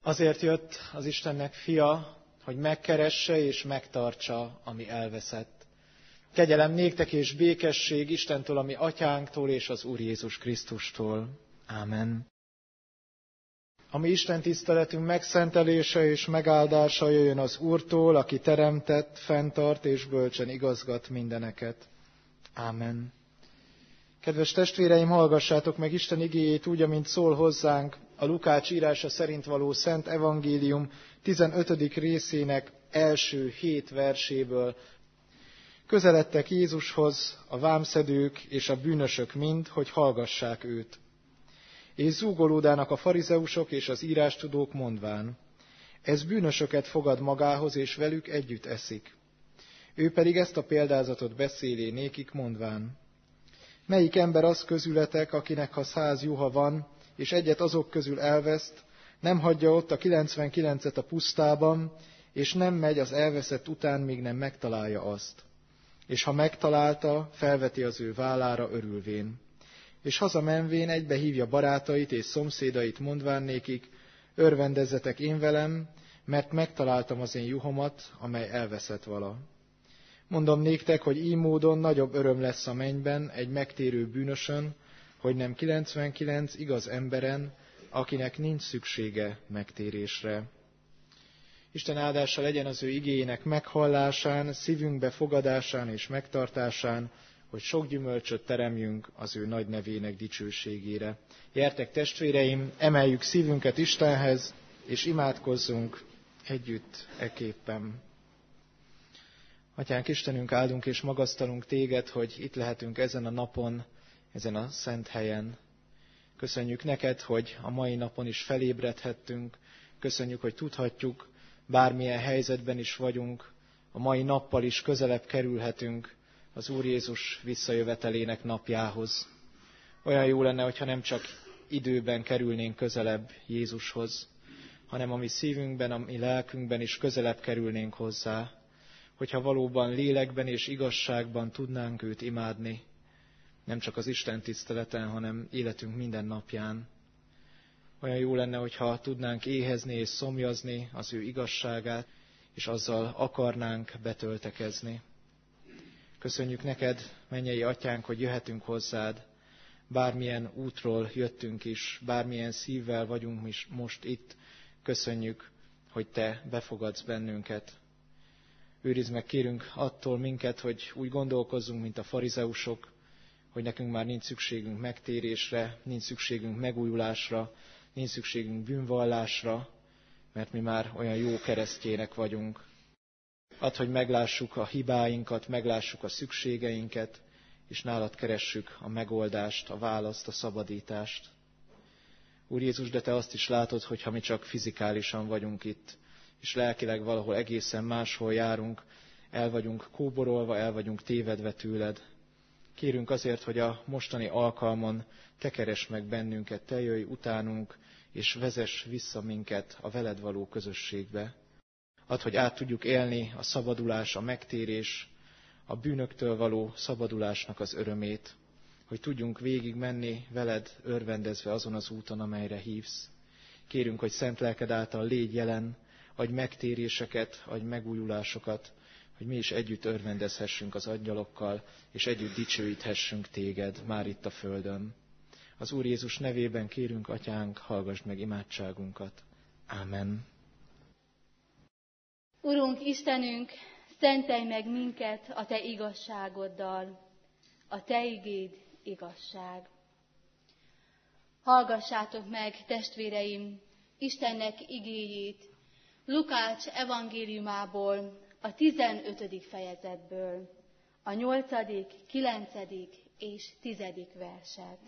Azért jött az Istennek fia, hogy megkeresse és megtartsa, ami elveszett. Kegyelem néktek és békesség Istentől, ami atyánktól és az Úr Jézus Krisztustól. Ámen. A mi Isten tiszteletünk megszentelése és megáldása jöjjön az Úrtól, aki teremtett, fenntart és bölcsen igazgat mindeneket. Ámen. Kedves testvéreim, hallgassátok meg Isten igéjét úgy, amint szól hozzánk a Lukács írása szerint való Szent Evangélium 15. részének első 7 verséből. Közeledtek Jézushoz a vámszedők és a bűnösök mind, hogy hallgassák őt. És zúgolódának a farizeusok és az írástudók mondván: ez bűnösöket fogad magához, és velük együtt eszik. Ő pedig ezt a példázatot beszéli nékik mondván: melyik ember az közületek, akinek ha 100 juha van, és egyet azok közül elveszt, nem hagyja ott a 99-et a pusztában, és nem megy az elveszett után, míg nem megtalálja azt. És ha megtalálta, felveti az ő vállára örülvén. És hazamenvén egybe hívja barátait és szomszédait, mondván nékik: örvendezzetek én velem, mert megtaláltam az én juhomat, amely elveszett vala. Mondom néktek, hogy így módon nagyobb öröm lesz a mennyben egy megtérő bűnösön, hogy nem 99 igaz emberen, akinek nincs szüksége megtérésre. Isten áldása legyen az ő igéjének meghallásán, szívünkbe fogadásán és megtartásán, hogy sok gyümölcsöt teremjünk az ő nagy nevének dicsőségére. Gyertek, testvéreim, emeljük szívünket Istenhez, és imádkozzunk együtt eképpen. Atyánk, Istenünk, áldunk és magasztalunk téged, hogy itt lehetünk ezen a napon, ezen a szent helyen. Köszönjük neked, hogy a mai napon is felébredhettünk. Köszönjük, hogy tudhatjuk, bármilyen helyzetben is vagyunk, a mai nappal is közelebb kerülhetünk az Úr Jézus visszajövetelének napjához. Olyan jó lenne, hogyha nem csak időben kerülnénk közelebb Jézushoz, hanem a mi szívünkben, a mi lelkünkben is közelebb kerülnénk hozzá, hogyha valóban lélekben és igazságban tudnánk őt imádni, nem csak az Isten tiszteleten, hanem életünk minden napján. Olyan jó lenne, hogyha tudnánk éhezni és szomjazni az ő igazságát, és azzal akarnánk betöltekezni. Köszönjük neked, mennyei atyánk, hogy jöhetünk hozzád, bármilyen útról jöttünk is, bármilyen szívvel vagyunk most itt, köszönjük, hogy te befogadsz bennünket. Őrizd meg, kérünk, attól minket, hogy úgy gondolkozzunk, mint a farizeusok, hogy nekünk már nincs szükségünk megtérésre, nincs szükségünk megújulásra, nincs szükségünk bűnvallásra, mert mi már olyan jó keresztjének vagyunk. Add, hogy meglássuk a hibáinkat, meglássuk a szükségeinket, és nálad keressük a megoldást, a választ, a szabadítást. Úr Jézus, de te azt is látod, hogy ha mi csak fizikálisan vagyunk itt, és lelkileg valahol egészen máshol járunk, el vagyunk kóborolva, el vagyunk tévedve tőled. Kérünk azért, hogy a mostani alkalmon te keresd meg bennünket, te jöjj utánunk, és vezess vissza minket a veled való közösségbe. Add, hogy át tudjuk élni a szabadulás, a megtérés, a bűnöktől való szabadulásnak az örömét, hogy tudjunk végig menni veled örvendezve azon az úton, amelyre hívsz. Kérünk, hogy szent lelked által légy jelen, adj megtéréseket, adj megújulásokat, hogy mi is együtt örvendezhessünk az angyalokkal, és együtt dicsőíthessünk téged már itt a földön. Az Úr Jézus nevében kérünk, atyánk, hallgassd meg imádságunkat. Ámen. Urunk, Istenünk, szentelj meg minket a te igazságoddal. A te igéd igazság. Hallgassátok meg, testvéreim, Istennek igéjét Lukács evangéliumából, a 15. fejezetből, a 8., 9. és 10. verset.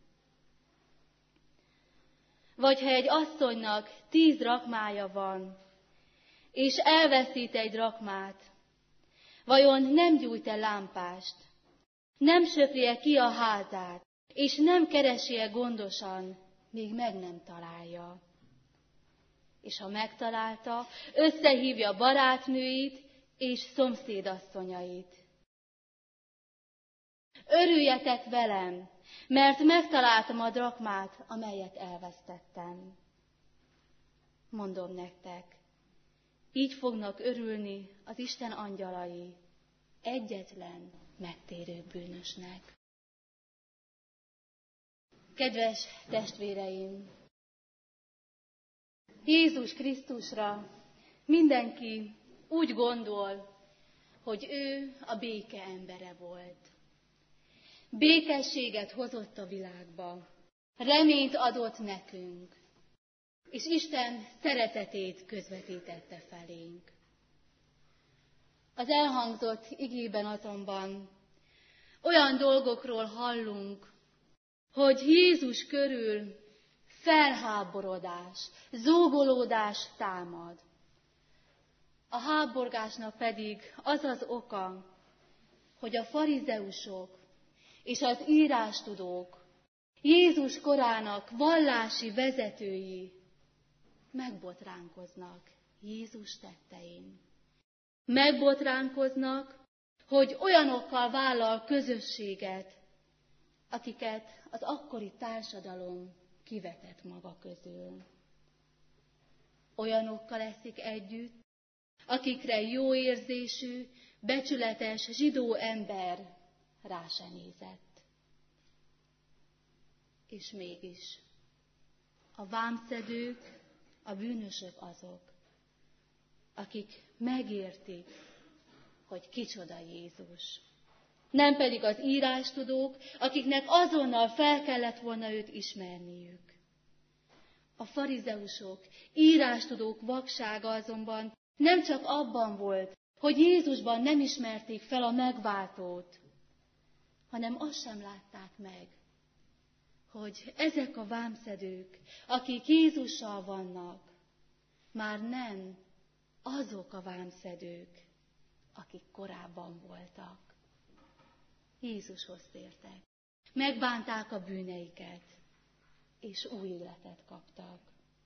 Vagy ha egy asszonynak 10 drachmája van, és elveszít egy drachmát, vajon nem gyújt-e lámpást, nem söpri-e ki a házát, és nem keresi-e gondosan, míg meg nem találja? És ha megtalálta, összehívja barátnőit és szomszédasszonyait. Örüljetek velem, mert megtaláltam a drachmát, amelyet elvesztettem. mondom nektek, így fognak örülni az Isten angyalai egyetlen megtérő bűnösnek. Kedves testvéreim! Jézus Krisztusra mindenki úgy gondol, hogy ő a béke embere volt. Békességet hozott a világba, reményt adott nekünk, és Isten szeretetét közvetítette felénk. Az elhangzott igében azonban olyan dolgokról hallunk, hogy Jézus körül felháborodás, zúgolódás támad. A háborgásnak pedig az az oka, hogy a farizeusok és az írástudók, Jézus korának vallási vezetői megbotránkoznak Jézus tettein. Megbotránkoznak, hogy olyanokkal vállal közösséget, akiket az akkori társadalom kivetett maga közül. Olyanokkal eszik együtt, akikre jó érzésű, becsületes zsidó ember rá se nézett. És mégis a vámszedők, a bűnösök azok, akik megértik, hogy kicsoda Jézus. Nem pedig az írástudók, akiknek azonnal fel kellett volna őt ismerniük. A farizeusok, írástudók vaksága azonban nem csak abban volt, hogy Jézusban nem ismerték fel a megváltót, hanem azt sem látták meg, hogy ezek a vámszedők, akik Jézussal vannak, már nem azok a vámszedők, akik korábban voltak. Jézushoz tértek, megbánták a bűneiket, és új életet kaptak.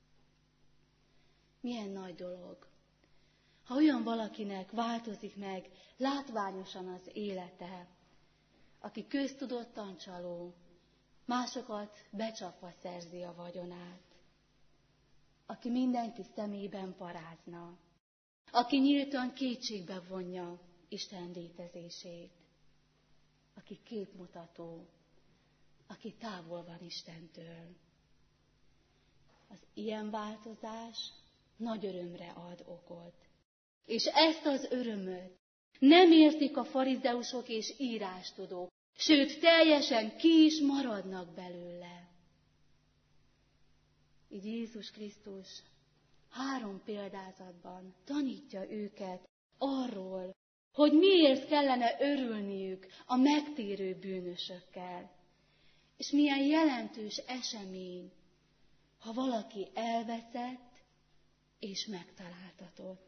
Milyen nagy dolog, ha olyan valakinek változik meg látványosan az élete, aki köztudottan csaló, másokat becsapva szerzi a vagyonát, aki mindenki szemében parázna, aki nyíltan kétségbe vonja Isten létezését, aki képmutató, aki távol van Istentől. Az ilyen változás nagy örömre ad okot. És ezt az örömöt nem értik a farizeusok és írástudók, sőt, teljesen ki is maradnak belőle. Így Jézus Krisztus 3 példázatban tanítja őket arról, hogy miért kellene örülniük a megtérő bűnösökkel, és milyen jelentős esemény, ha valaki elveszett és megtaláltatott.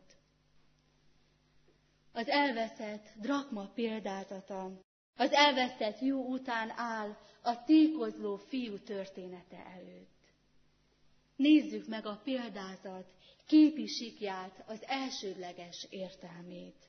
Az elveszett drakma példázata az elvesztett jó után áll a tékozló fiú története előtt. Nézzük meg a példázat képi sikját, az elsődleges értelmét.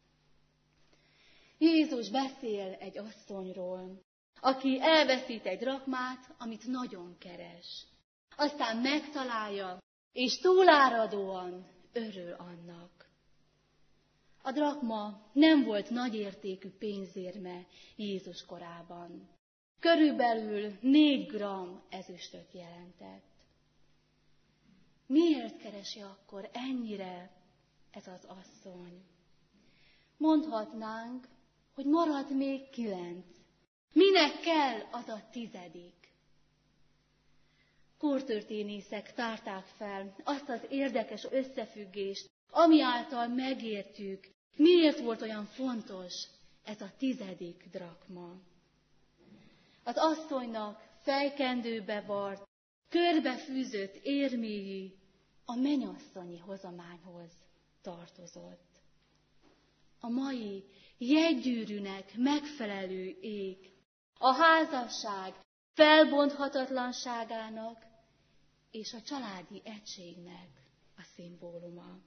Jézus beszél egy asszonyról, aki elveszít egy drakmát, amit nagyon keres. Aztán megtalálja, és túláradóan örül annak. A drakma nem volt nagyértékű pénzérme Jézus korában. Körülbelül 4 gramm ezüstöt jelentett. Miért keresi akkor ennyire ez az asszony? Mondhatnánk, hogy marad még 9. Minek kell az a 10? Kortörténészek tárták fel azt az érdekes összefüggést, ami által megértjük, miért volt olyan fontos ez a 10. drakma. Az asszonynak fejkendőbe vart, körbefűzött érméi a mennyasszonyi hozományhoz tartozott. A mai jegygyűrűnek megfelelő ég, a házasság felbonthatatlanságának és a családi egységnek a szimbóluma.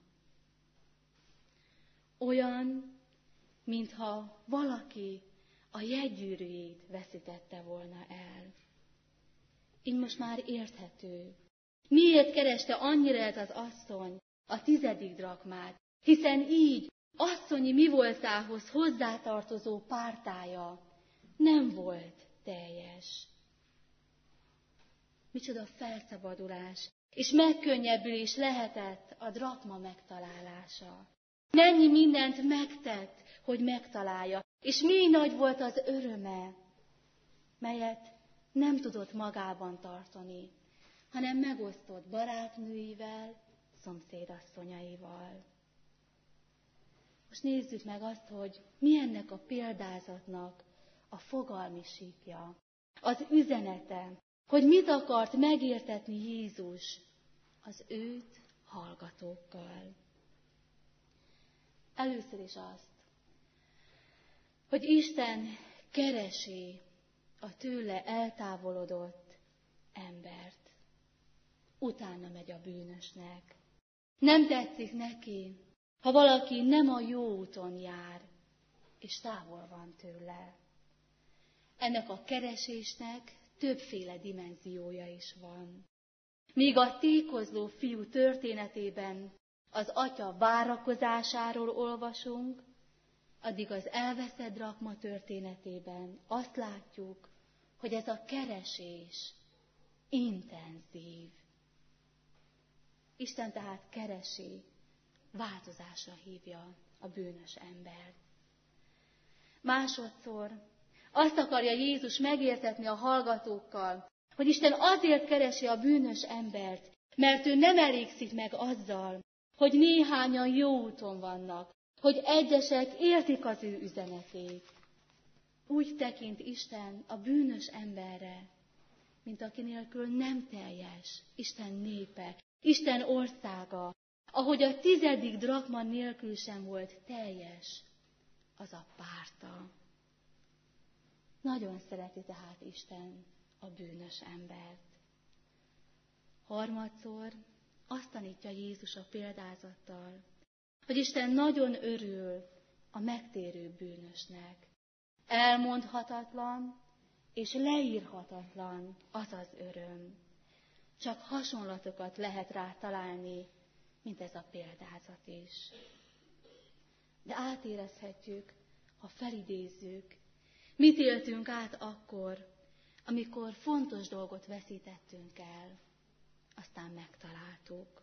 Olyan, mintha valaki a jegygyűrűjét veszítette volna el. Így most már érthető, Miért kereste annyira ez az asszony a 10. drakmát? Hiszen így asszonyi mi voltához hozzátartozó pártája nem volt teljes. Micsoda felszabadulás és megkönnyebbülés lehetett a drakma megtalálása. Mennyi mindent megtett, hogy megtalálja, és milyen nagy volt az öröme, melyet nem tudott magában tartani, hanem megosztott barátnőivel, szomszédasszonyaival. Most nézzük meg azt, hogy mi ennek a példázatnak a fogalmi síkja, az üzenete, hogy mit akart megértetni Jézus az őt hallgatókkal. Először is azt, hogy Isten keresi a tőle eltávolodott embert. Utána megy a bűnösnek. Nem tetszik neki, ha valaki nem a jó úton jár, és távol van tőle. Ennek a keresésnek többféle dimenziója is van. Míg a tékozló fiú történetében az atya várakozásáról olvasunk, addig az elveszett drakma történetében azt látjuk, hogy ez a keresés intenzív. Isten tehát keresi, változásra hívja a bűnös embert. Másodszor azt akarja Jézus megértetni a hallgatókkal, hogy Isten azért keresi a bűnös embert, mert ő nem elégszik meg azzal, hogy néhányan jó úton vannak, hogy egyesek értik az ő üzenetét. Úgy tekint Isten a bűnös emberre, mint aki nélkül nem teljes Isten népe, Isten országa, ahogy a 10. drakma nélkül sem volt teljes az a párta. Nagyon szereti tehát Isten a bűnös embert. Harmadszor azt tanítja Jézus a példázattal, hogy Isten nagyon örül a megtérő bűnösnek. Elmondhatatlan és leírhatatlan az az öröm. Csak hasonlatokat lehet rá találni, mint ez a példázat is. De átérezhetjük, ha felidézzük, mit éltünk át akkor, amikor fontos dolgot veszítettünk el, aztán megtaláltuk.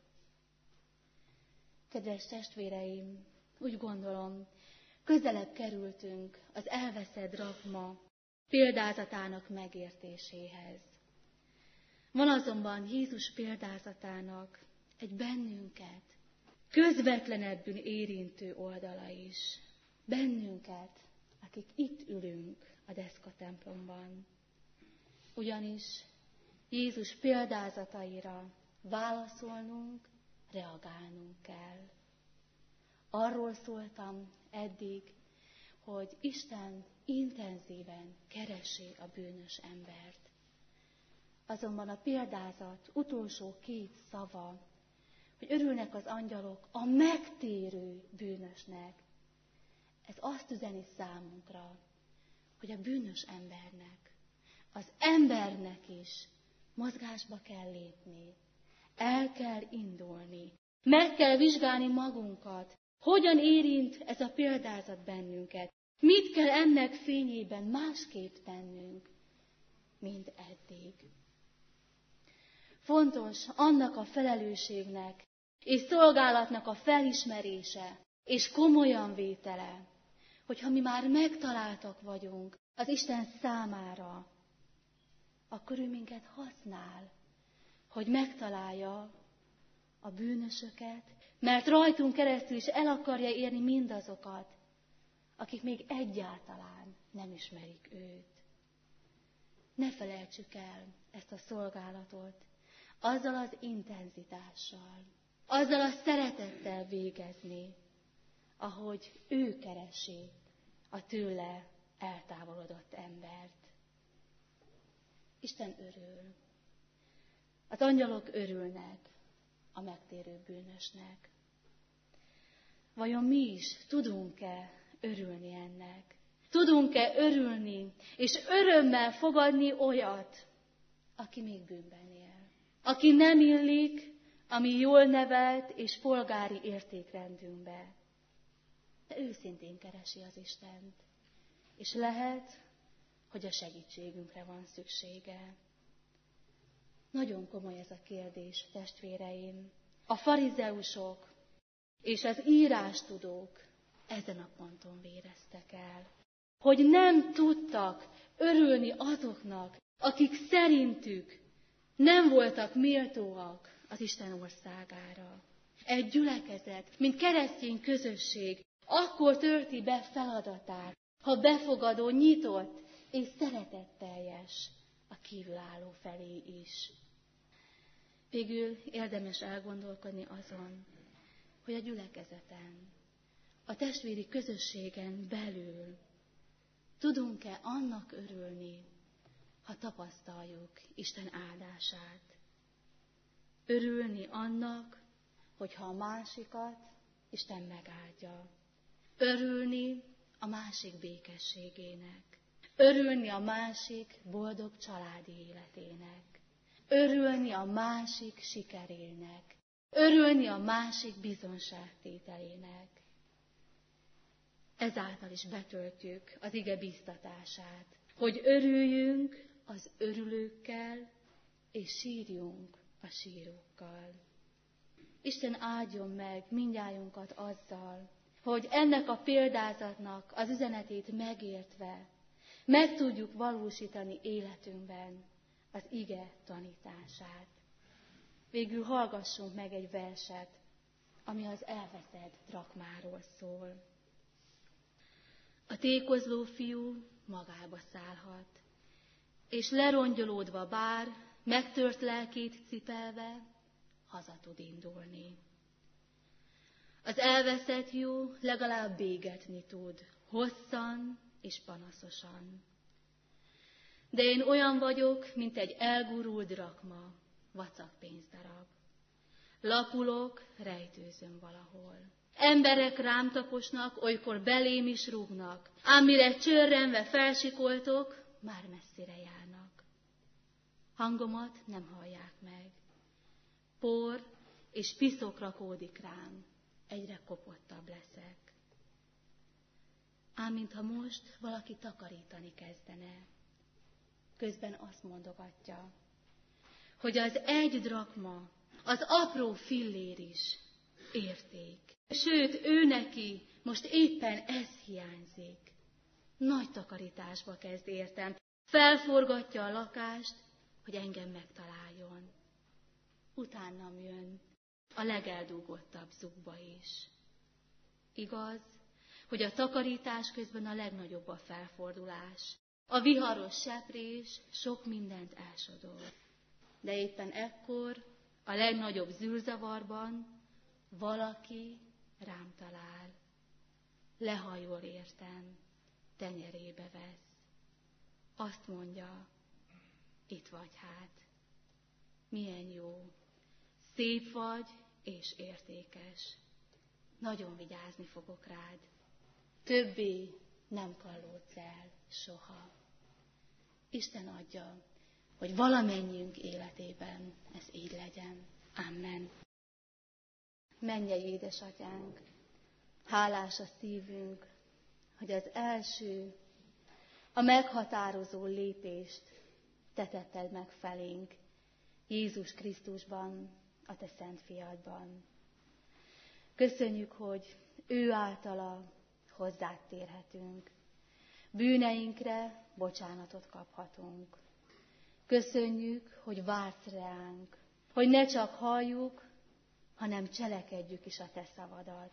Kedves testvéreim, úgy gondolom, közelebb kerültünk az elveszett drakma példázatának megértéséhez. Van azonban Jézus példázatának egy bennünket közvetlenebbül érintő oldala is. Bennünket, akik itt ülünk a Deszka templomban. Ugyanis Jézus példázataira válaszolnunk, reagálnunk kell. Arról szóltam eddig, hogy Isten intenzíven keresi a bűnös embert. Azonban a példázat utolsó 2 szava, hogy örülnek az angyalok a megtérő bűnösnek. Ez azt üzeni számunkra, hogy a bűnös embernek, az embernek is mozgásba kell lépni, el kell indulni, meg kell vizsgálni magunkat, hogyan érint ez a példázat bennünket, mit kell ennek fényében másképp tennünk, mint eddig. Fontos annak a felelősségnek és szolgálatnak a felismerése és komolyan vétele, hogyha mi már megtaláltak vagyunk az Isten számára, akkor ő minket használ, hogy megtalálja a bűnösöket, mert rajtunk keresztül is el akarja érni mindazokat, akik még egyáltalán nem ismerik őt. Ne felejtsük el ezt a szolgálatot, azzal az intenzitással, azzal a szeretettel végezni, ahogy ő keresi a tőle eltávolodott embert. Isten örül. Az angyalok örülnek a megtérő bűnösnek. Vajon mi is tudunk-e örülni ennek? Tudunk-e örülni és örömmel fogadni olyat, aki még bűnben él? aki nem illik a mi jól nevelt és polgári értékrendünkbe. De őszintén keresi az Istent, és lehet, hogy a segítségünkre van szüksége. Nagyon komoly ez a kérdés, testvéreim. A farizeusok és az írástudók ezen a ponton véreztek el, hogy nem tudtak örülni azoknak, akik szerintük nem voltak méltóak az Isten országára. Egy gyülekezet, mint keresztény közösség, akkor tölti be feladatát, ha befogadó, nyitott és szeretetteljes a kívülálló felé is. Végül érdemes elgondolkodni azon, hogy a gyülekezeten, a testvéri közösségen belül tudunk-e annak örülni, ha tapasztaljuk Isten áldását. Örülni annak, hogyha a másikat Isten megáldja. Örülni a másik békességének. Örülni a másik boldog családi életének. Örülni a másik sikerének. Örülni a másik bizonságtételének. Ezáltal is betöltjük az ige biztatását, hogy örüljünk az örülőkkel, és sírjunk a sírókkal. Isten áldjon meg mindnyájunkat azzal, hogy ennek a példázatnak az üzenetét megértve meg tudjuk valósítani életünkben az ige tanítását. Végül hallgassunk meg egy verset, ami az elveszett drakmáról szól. A tékozló fiú magába szállhat, és lerongyolódva bár, megtört lelkét cipelve, haza tud indulni. Az elveszett jó legalább bégetni tud, hosszan és panaszosan. De én olyan vagyok, mint egy elgurult drakma, vacak pénzdarab. Lapulok, rejtőzöm valahol. Emberek rám taposnak, olykor belém is rúgnak, ám mire csörrenve felsikoltok, már messzire járnak. Hangomat nem hallják meg. Por és piszok rakódik rám, egyre kopottabb leszek. Ám mintha most valaki takarítani kezdene, közben azt mondogatja, hogy az egy drakma, az apró fillér is érték. Sőt, ő neki most éppen ez hiányzik. Nagy takarításba kezd értem. Felforgatja a lakást, hogy engem megtaláljon. Utánam jön a legeldúgottabb zugba is. Igaz, hogy a takarítás közben a legnagyobb a felfordulás. A viharos seprés sok mindent elsodor. De éppen ekkor, a legnagyobb zűrzavarban valaki rám talál. Lehajol értem, tenyerébe vesz. Azt mondja, itt vagy hát. Milyen jó, szép vagy és értékes. Nagyon vigyázni fogok rád. Többé nem kallódsz el soha. Isten adja, hogy valamennyiünk életében ez így legyen. Amen. Mennyei édesatyánk, hálás a szívünk, hogy az első, a meghatározó lépést te tetted meg felénk Jézus Krisztusban, a te szent fiadban. Köszönjük, hogy ő általa hozzád térhetünk. Bűneinkre bocsánatot kaphatunk. Köszönjük, hogy vársz ránk, hogy ne csak halljuk, hanem cselekedjük is a te szavadat.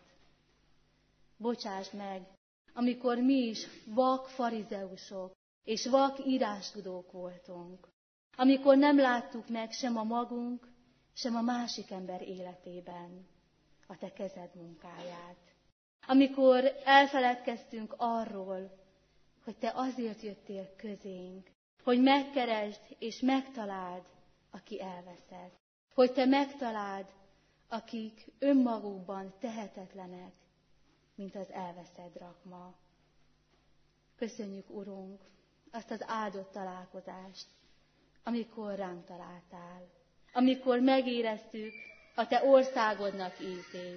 Bocsásd meg, amikor mi is vak farizeusok és vak írástudók voltunk. Amikor nem láttuk meg sem a magunk, sem a másik ember életében a te kezed munkáját. Amikor elfeledkeztünk arról, hogy te azért jöttél közénk, hogy megkeresd és megtaláld, aki elveszett. Hogy te megtaláld, akik önmagukban tehetetlenek, mint az elveszett drakma. Köszönjük, Urunk, azt az áldott találkozást, amikor ránk találtál. amikor megéreztük a te országodnak ízét,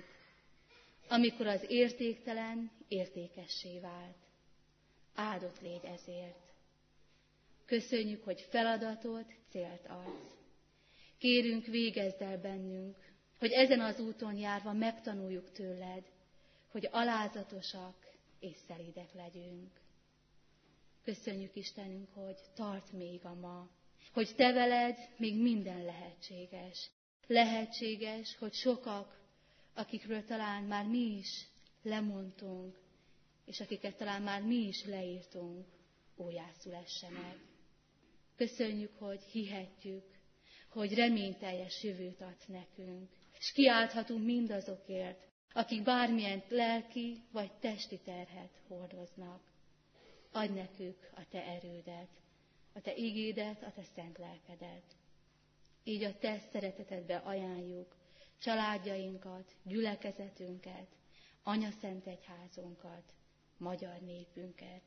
amikor az értéktelen értékessé vált. Áldott légy ezért. Köszönjük, hogy feladatot, célt adsz. Kérünk, végezd el bennünk, hogy ezen az úton járva megtanuljuk tőled, hogy alázatosak és szelídek legyünk. Köszönjük, Istenünk, hogy tart még a ma, hogy te veled még minden lehetséges. Lehetséges, hogy sokak, akikről talán már mi is lemondtunk, és akiket talán már mi is leírtunk, újjászülessenek. Köszönjük, hogy hihetjük, hogy reményteljes jövőt adsz nekünk, és kiálthatunk mindazokért, akik bármilyen lelki vagy testi terhet hordoznak. Adj nekük a te erődet, a te igédet, a te szent lelkedet. Így a te szeretetedbe ajánljuk családjainkat, gyülekezetünket, anyaszent egyházunkat, magyar népünket.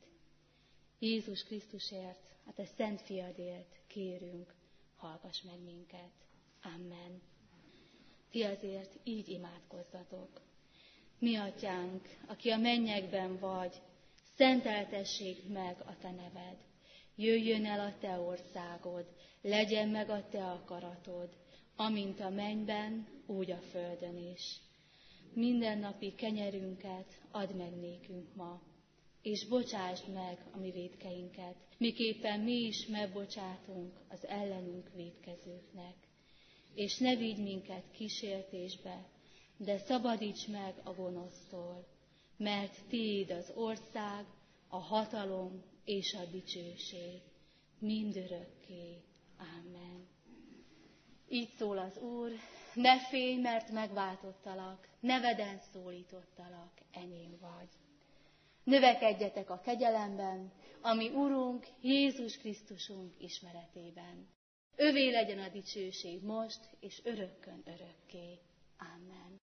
Jézus Krisztusért, a te szent fiadért kérünk, hallgass meg minket. Amen. Ti azért így imádkozzatok. Mi atyánk, aki a mennyekben vagy, szenteltessék meg a te neved. Jöjjön el a te országod, legyen meg a te akaratod, amint a mennyben, úgy a földön is. Mindennapi kenyerünket add meg nékünk ma, és bocsásd meg a mi vétkeinket, miképpen mi is megbocsátunk az ellenünk vétkezőknek. És ne vigy minket kísértésbe, de szabadíts meg a gonosztól, mert tiéd az ország, a hatalom és a dicsőség, mindörökké. Amen. Így szól az Úr, ne félj, mert megváltottalak, neveden szólítottalak, enyém vagy. Növekedjetek a kegyelemben, ami Urunk, Jézus Krisztusunk ismeretében. Övé legyen a dicsőség most és örökkön örökké. Amen.